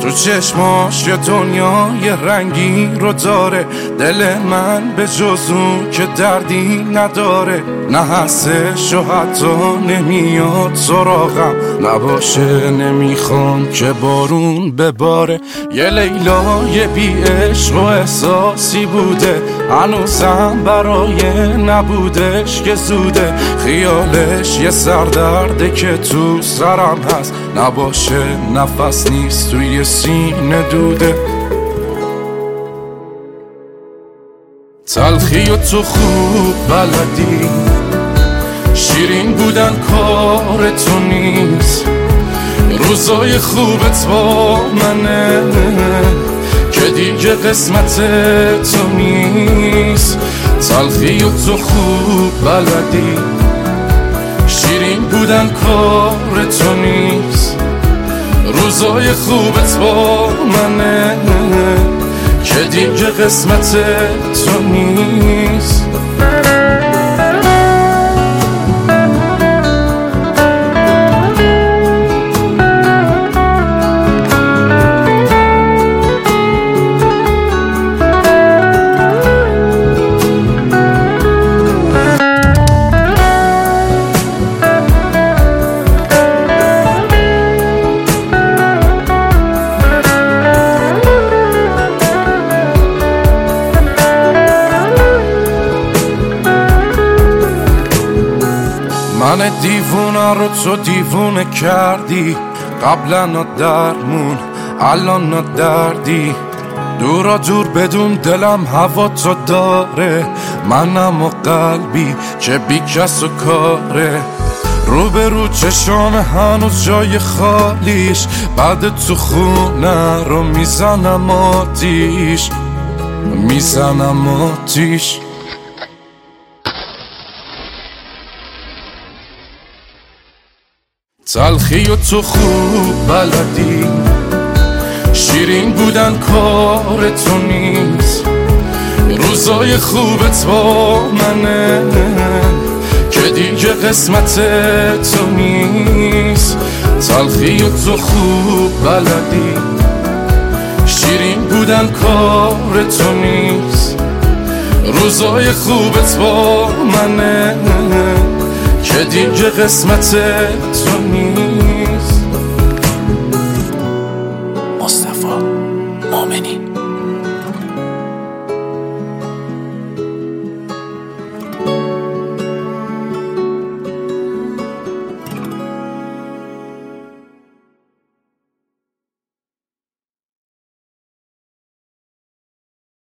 تو چشماش یه دنیای رنگی رو داره، دل من به جز اون که دردی نداره. نه هستش و حتی نمیاد سراغم، نباشه نمیخوام که بارون بباره. یه لیلای بی عشق و احساسی بوده، هنوزم برای نبودش که زوده. خیالش یه سردرده که تو سرم هست، نباشه نفس نیست توی سینه دوده. تلخی و تو خوب بلدی، شیرین بودن کار تو نیست. روزای خوبت با منه که دیگه قسمت تو نیست. تلخی و تو خوب بلدی، شیرین بودن کار تو نیست. روزای خوبت با منه که دیگه قسمت تو نیست. من دیوونه رو تو دیوونه کردی، قبلا درمون الان دردی. دورا دور بدون دلم هوا تو داره، منم و قلبی که بی کس و کاره. رو به رو چشام هنوز جای خالیش، بعد تو خونه رو میزنم آتیش، میزنم آتیش. تلخی و تو خوب بلدی، شیرین بودن کار تو نیست. روزای خوبت با منه که دیگه قسمت تو نیست. تلخی و تو خوب بلدی، شیرین بودن کار تو نیست. روزای خوبت با منه که دیگه قسمت تو نیست. مصطفی مومنی.